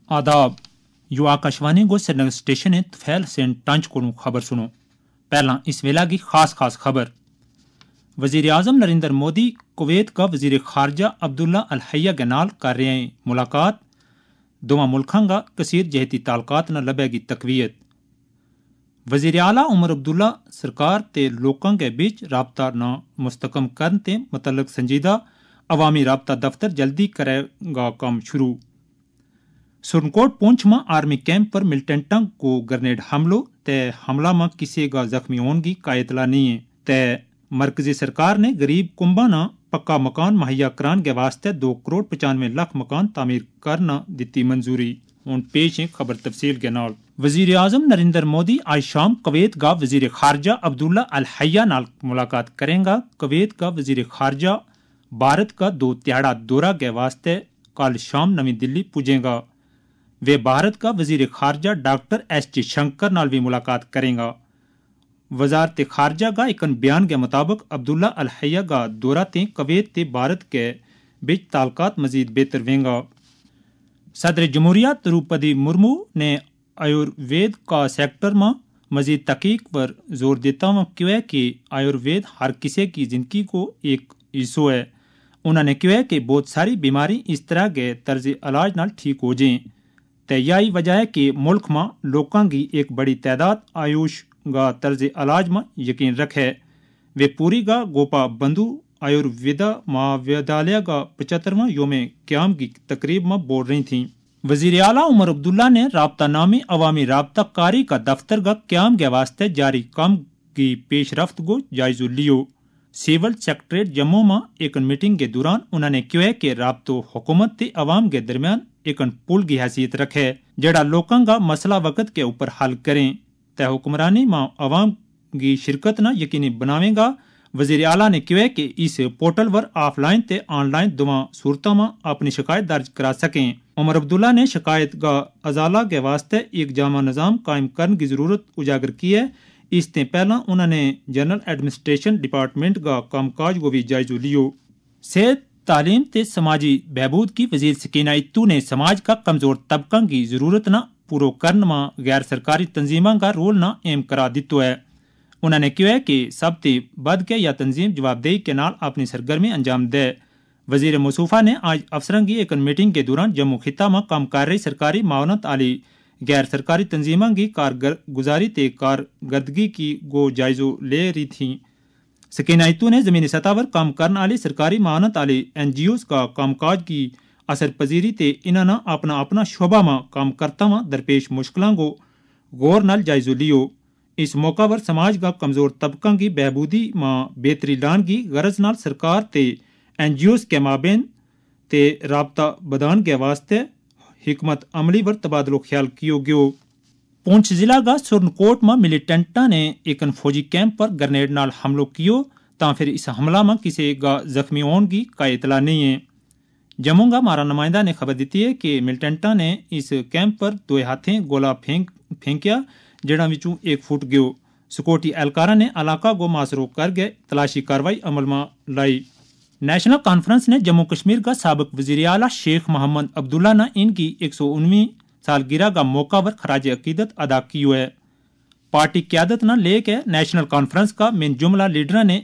आदाब यो आकाशवाणी गो श्रीनगर स्टेशन है तुफैल हुसैन टंच को खबर सुनो। पहला इस वेला की खास खबर। वजीर आजम नरेंद्र मोदी कुवैत का वजीर खारजा अब्दुल्ला अल हय्या के नाल कर रहे हैं मुलाकात। दोवां मुल्खां का कसीर जहती तालुकात न लबेगी तकवीयत। वजीर आला उमर अब्दुल्ला सरकार ते लोकां के बीच राबता न मुस्तकम करन ते मुतल्लक संजीदा अवामी राबता दफ्तर जल्दी करेगा काम शुरू। सुरनकोट पुंछ में आर्मी कैंप पर मिलिटेंटां को ग्रेनेड हमलों ते हमला में किसी का जख्मी होने की का इतला नहीं है ते मरकजी सरकार ने गरीब कुंबा न पक्का मकान मुहैया कराने के वास्ते 2,95,00,000 मकान तामीर करना दिती मंजूरी। उन पेश है खबर तफसील के नाल। वजीर आजम नरेंद्र मोदी आज शाम कुवैत का वजीर खारजा अब्दुल्ला अल हय्या नाल मुलाकात करेंगा। कुवैत का वजीर खारजा भारत का 2 त्याड़ा दौरा के वास्ते कल शाम नवी दिल्ली पुजेगा। वे भारत का वजीर खारजा डॉक्टर एस शंकर नाल भी मुलाकात करेंगा। वजारत खारजा का एक बयान के मुताबिक अब्दुल्ला अल हय्या का दौरा ते कुवैत ते भारत के बीच ताल्लुकात मजीद बेहतर वेंगा। सदर जमहूरिया द्रौपदी मुर्मू ने आयुर्वेद का सेक्टर में मजीद तहकीक पर जोर देता हुआ कहा कि आयुर्वेद हर किसी की जिंदगी को एक हिस्सा है। उन्होंने कहा कि बहुत सारी बीमारी इस तरह के तर्ज इलाज नाल ठीक हो जाएं ते यही वजह है कि मुल्क में लोगों की एक बड़ी तादाद आयुष का तर्ज इलाज में यकीन रखे। वे पूरी का गोपा बंधु आयुर्वेदा महाविद्यालय का 75वां योम क़याम की तकरीब में बोल रही थीं। वजीर आला उमर अब्दुल्ला ने राबता नामी अवामी राबता कारी का दफ्तर का क़याम के वास्ते जारी काम की पेशरफ्त को जायजा लियो। सिविल सेक्रेटरीट जम्मू में एक मीटिंग के दौरान उन्होंने कहा कि राबतो हुकूमत ते अवाम के दरमियान एक पुल की हैसियत रखे जड़ा लोगों का मसला वक्त के ऊपर हल करें ते हुक्मरानी में अवाम की शिरकत न यकीनी बनावेगा। वजीर आला ने कहा कि इस पोर्टल पर ऑफलाइन ते ऑनलाइन दोवां सूरतों में अपनी शिकायत दर्ज करा सकें। उमर अब्दुल्ला ने शिकायत का अजाला के वास्ते एक जामा निज़ाम कायम करने की जरूरत उजागर की है। इससे पहला उन्होंने जनरल एडमिनिस्ट्रेशन डिपार्टमेंट का कामकाज को भी जायजा लियो। सेहत तालीम ते समाजी बहबूद की वजीर सकीना इत्तू ने समाज का कमजोर तबका की जरूरत न पूरो करने में गैर सरकारी तंजीमों का रोल न अहम करा दितो है। उन्होंने कहा कि सब ते बद के या तंजीम जवाबदेही के नाल अपनी सरगर्मी अंजाम दे। वजीर मुसूफा ने आज अफसरां की एक मीटिंग के दौरान जम्मू खिता में काम कर रही सरकारी मावनत आली गैर सरकारी तंजीमों की कारगुजारी ते कारकर्दगी की गो जायजो ले रही थी। सकीना इत्तू ने जमीनी सतह पर काम करने वाली सरकारी मानत वाले NGOs का कामकाज की असर पजीरी ते इन्होंने अपना अपना शोबा में काम करता हुआ दरपेश मुश्किलों को गौर नाल जायजो लियो। इस मौका पर समाज का कमजोर तबका की बहबूदी में बेहतरी लाने की गरज नाल सरकार ते NGOs के माबेन ते राबता बदान के वास्ते हिकमत अमली पर तबादलो ख्याल कियो गयो। पुंछ जिला का सुरनकोट में मिलिटेंटा ने एक फौजी कैंप पर ग्रेनेड नाल हमलो कियो ता फिर इस हमला में किसी का जख्मी होने की का इतला नहीं है। जम्मू का हमारा नुमाइंदा ने खबर दी है कि मिलिटेंटा ने इस कैंप पर 2 हाथें गोला फेंकिया जड़ा विचों एक फुट गयो। सिक्योरिटी एहलकारा ने इलाका को मासरो कर गए तलाशी कार्रवाई अमल में लाई। नेशनल कॉन्फ्रेंस ने जम्मू कश्मीर का साबिक वजीर आला शेख मोहम्मद अब्दुल्ला ने इनकी 119वीं सालगिरह का मौका पर खराज अकीदत अदा की है। पार्टी क्यादत न लेके नेशनल कॉन्फ्रेंस का मेन जुमला लीडर ने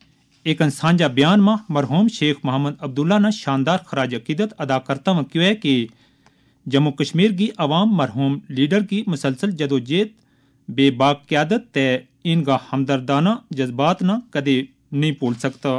एक साझा बयान में मरहूम शेख मोहम्मद अब्दुल्ला ने शानदार खराज अकीदत अदा करता हुआ कहा है कि जम्मू कश्मीर की अवाम मरहूम लीडर की मुसलसल जदोजहद बेबाक क्यादत ते इनका हमदर्दाना जज्बात न कदे नहीं भूल सकता।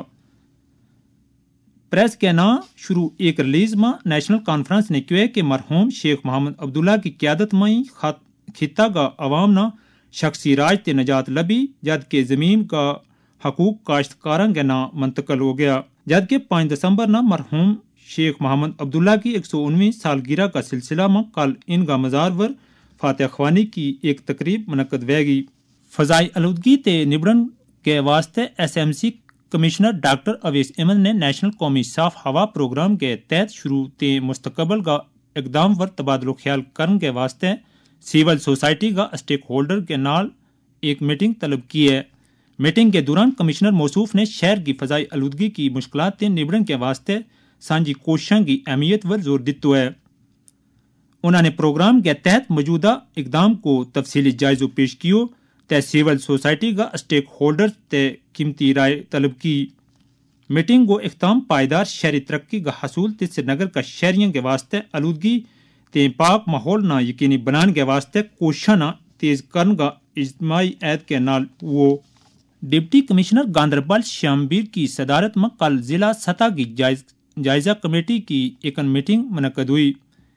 प्रेस के ना शुरू एक रिलीज में नेशनल कॉन्फ्रेंस ने कहा कि मरहूम शेख मोहम्मद अब्दुल्ला की क्यादत में ही खिता का अवाम न शख्सी राज ते निजात लबी जबकि जमीन का हकूक काश्तकारों के ना मुंतकिल हो गया। जबकि 5 दिसंबर न मरहूम शेख मोहम्मद अब्दुल्ला की 119वीं सालगिरह का सिलसिला में कल इनका मजार पर फातह ख्वानी की एक तकरीब मुनक्कद होगी। फजाई आलूदगी ते निबड़न के वास्ते SMC commissioner doctor Awais Ahmad ने नेशनल कौमी साफ हवा प्रोग्राम के तहत शुरू ते मुस्तकबल का इकदाम पर तबादलो ख्याल करने के वास्ते सिविल सोसाइटी का स्टेक होल्डर के नाल एक मीटिंग तलब की है। मीटिंग के दौरान कमिश्नर मौसूफ ने शहर की फजाई आलूदगी की मुश्किलात ते निबड़न के वास्ते सांझी कोशिशों की अहमियत पर जोर दितो है। انہوں نے پروگرام کے تحت موجودہ اقدام کو تفصیلی جائزہ پیش کیو تے سول سوسائٹی کا اسٹیک ہولڈر تے قیمتی رائے طلب کی میٹنگ کو اختتام پائیدار شہری ترقی کا حصول تے سری نگر کا شہریوں کے واسطے آلودگی تے پاک ماحول نہ یقینی بنانے کے واسطے کوششاں نہ تیز کرنے کا اجتماعی عہد کے نال وہ ڈپٹی کمشنر گاندربل شیامبیر کی صدارت میں کل ضلع سطح کی جائزہ کمیٹی کی ایک میٹنگ منعقد ہوئی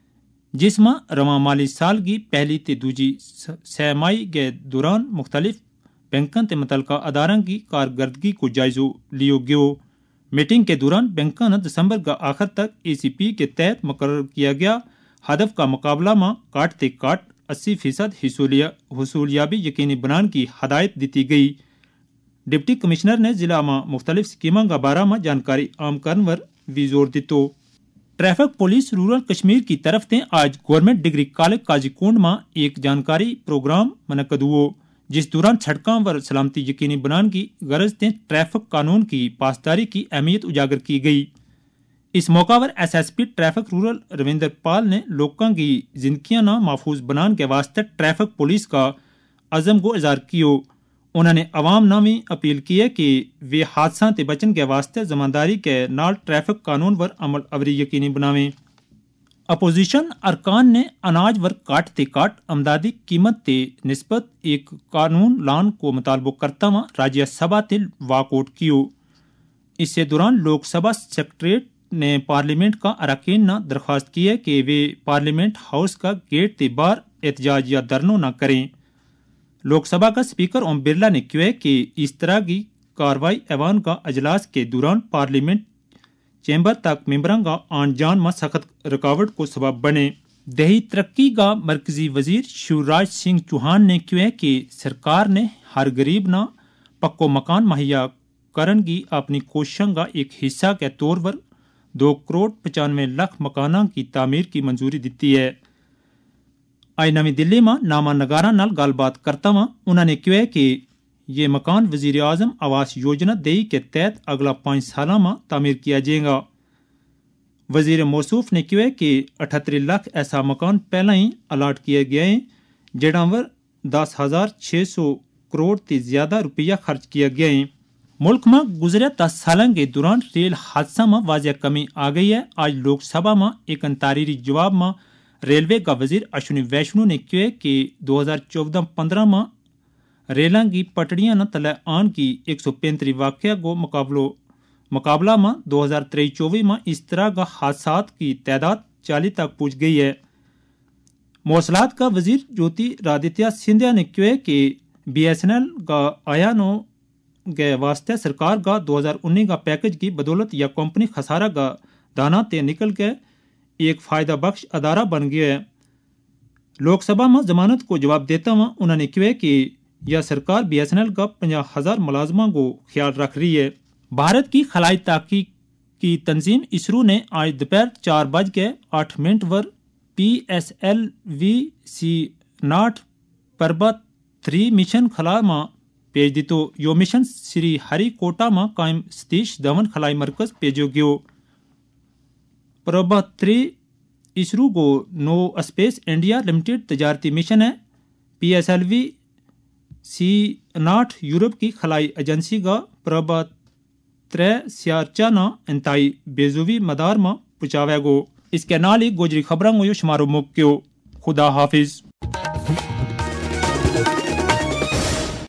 جس میں رواں مالی سال کی پہلی تے دوسری سہ ماہی کے دوران مختلف بینکوں تے متعلقہ اداروں کی کارکردگی کو جائزہ لیو گیو میٹنگ کے دوران بینکوں نے دسمبر کا آخر تک ای سی پی کے تحت مقرر کیا گیا ہدف کا مقابلہ میں کاٹتے کاٹ 80% حصولیابی یقینی بنانے کی ہدایت دیتی گئی ڈپٹی کمشنر نے ضلع میں مختلف اسکیموں کا بارے میں جانکاری عام کرنے پر بھی زور دیتو ٹریفک پولیس رورل کشمیر کی طرف سے آج گورنمنٹ ڈگری کالج قاضی کنڈ میں ایک جانکاری پروگرام منعقد ہوا جس دوران سڑکوں پر سلامتی یقینی بنانے کی غرض سے ٹریفک قانون کی پاسداری کی اہمیت اجاگر کی گئی اس موقع پر S S P traffic rural Ravinder Pal نے لوگوں کی زندگیاں نہ محفوظ بنانے کے واسطے ٹریفک پولیس کا عزم کو اظہار کیو انہوں نے عوام نہ بھی اپیل کی ہے کہ وہ حادثات سے بچنے کے واسطے ذمہ داری کے نال ٹریفک قانون پر عمل آوری یقینی بناویں اپوزیشن ارکان نے اناج ور کاٹتے کاٹ امدادی قیمت تے نسبت ایک قانون لان کو مطالبہ کرتا ہوا راجیہ سبھا تے واک آؤٹ کیو اس سے دوران لوک سبھا سیکریٹریٹ نے پارلیمنٹ کا اراکین نے درخواست کی ہے کہ وہ پارلیمنٹ ہاؤس کا گیٹ تے باہر احتجاج یا دھرنا نہ کریں لوک سبھا کا اسپیکر اوم برلا نے کہا کہ اس طرح کی کارروائی ایوان کا اجلاس کے دوران پارلیمنٹ چیمبر تک ممبران کا آن جان میں سخت رکاوٹ کو سبب بنے دیہی ترقی کا مرکزی وزیر شیوراج سنگھ چوہان نے کہا کہ سرکار نے ہر غریب نہ پکو مکان مہیا کرن کی اپنی کوششوں کا ایک حصہ کے طور پر 2,95,00,000 مکانوں کی تعمیر کی منظوری دیتی ہے آج نئی دلی میں نامہ نگارہ نال گل بات کرتا ہوا انہوں نے کہا کہ یہ مکان وزیر اعظم آواس یوجنا دیہی کے تحت اگلا 5 سالوں میں تعمیر کیا جائے گا وزیر موصوف نے کہا کہ 78 لاکھ ایسا مکان پہلے ہی الاٹ کیے گئے ہیں جہاں پر 10,600 کروڑ سے زیادہ روپیہ خرچ کیا گیا ہے ملک میں گزرے 10 سالوں کے دوران ریل حادثہ میں واضح کمی آ گئی ہے آج لوک سبھا میں ایک تحریری جواب میں ریلوے کا وزیر اشونی ویشنو نے کہا کہ 2014-15 میں ریلاں کی پٹڑیاں نہ تلے آن کی 135 واقعہ کو مقابلہ میں 2023-24 میں اس طرح کا حادثات کی تعداد 40 تک پہنچ گئی ہے مواصلات کا وزیر جیوتی رادتیہ سندھیا نے کہا کہ بی ایس این ایل کا آیانوں کے واسطے سرکار کا 2019 کا پیکج کی بدولت یا کمپنی خسارہ کا دانا تے نکل کے ایک فائدہ بخش ادارہ بن گیا ہے لوک سبھا میں ضمانت کو جواب دیتا ہوا انہوں نے کہا کہ یہ سرکار بی ایس این ایل کا 50,000 ملازموں کو خیال رکھ رہی ہے بھارت کی خلائی تحقیق کی تنظیم اسرو نے آج دوپہر 4:08 پر PSLV-C0 پربت 3 مشن خلا میں پیج دیتو یہ مشن سری ہری کوٹا میں قائم ستیش دھون خلائی مرکز پیجو گیو پربت 3 اسرو کو نو اسپیس انڈیا لمیٹڈ تجارتی مشن ہے PSLV-C0 یورپ کی خلائی ایجنسی کا پربت 3 سیارچا نہ انتہائی بیزوی مدار میں پہنچاوے گو اس کے نال ہی گوجری خبروں کو شمارو مک کیو خدا حافظ